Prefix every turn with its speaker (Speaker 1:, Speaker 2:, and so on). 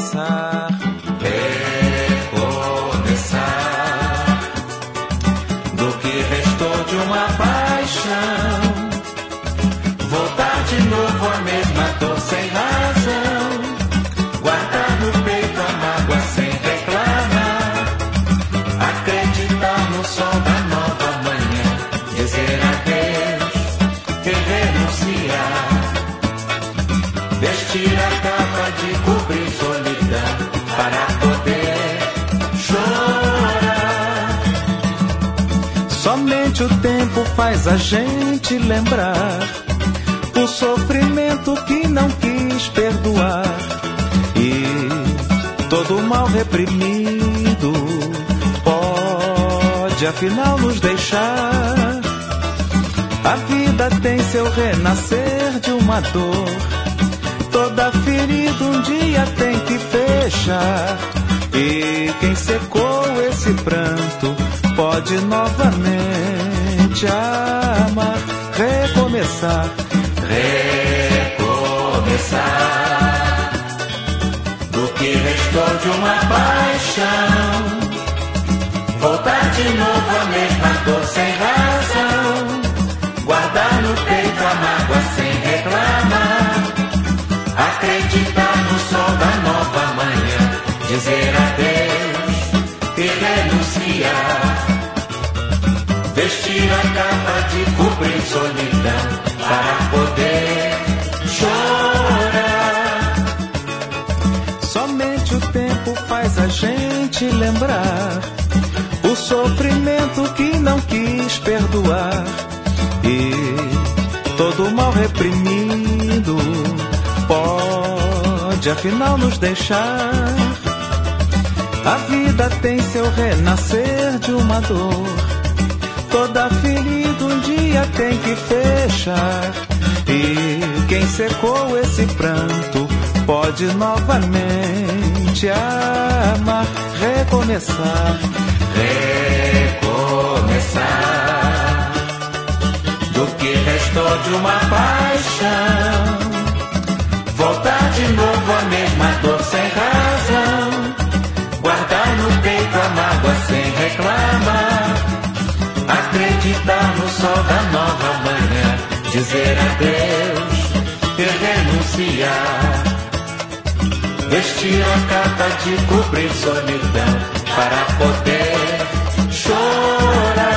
Speaker 1: recomeçar.
Speaker 2: Recomeçar. Do que restou de uma paixão, voltar de novo à mesma dor sem razão, guardar no peito a mágoa sem reclamar, acreditar no sol da nova manhã, dizer adeus e renunciar, vestir a capa de cobrir solidão para poder chorar.
Speaker 1: Somente o tempo faz a gente lembrar o sofrimento que não quis perdoar, e todo o mal reprimido pode afinal nos deixar. A vida tem seu renascer de uma dor, toda ferida um dia tem que fechar, e quem secou esse pranto pode novamente amar, recomeçar.
Speaker 2: Recomeçar. Do que restou de uma paixão, voltar de novo à mesma dor sem razão, guardar no peito a mágoa sem reclamar, acreditar no sol da nova manhã, dizer adeus e renunciar, vestir a capa de cobrir solidão para poder chorar.
Speaker 1: Somente o tempo faz a gente lembrar o sofrimento que não quis perdoar, e todo o mal reprimido pode afinal nos deixar. A vida tem seu renascer de uma dor, toda ferida um dia tem que fechar, e quem secou esse pranto pode novamente amar, recomeçar.
Speaker 2: Recomeçar. Do que restou de uma paixão, voltar de novo à mesma dor sem razão, guardar no peito a mágoa sem reclamar, acreditar no sol da nova manhã, dizer adeus e renunciar, vestir a capa de cobrir solidão para poder chorar.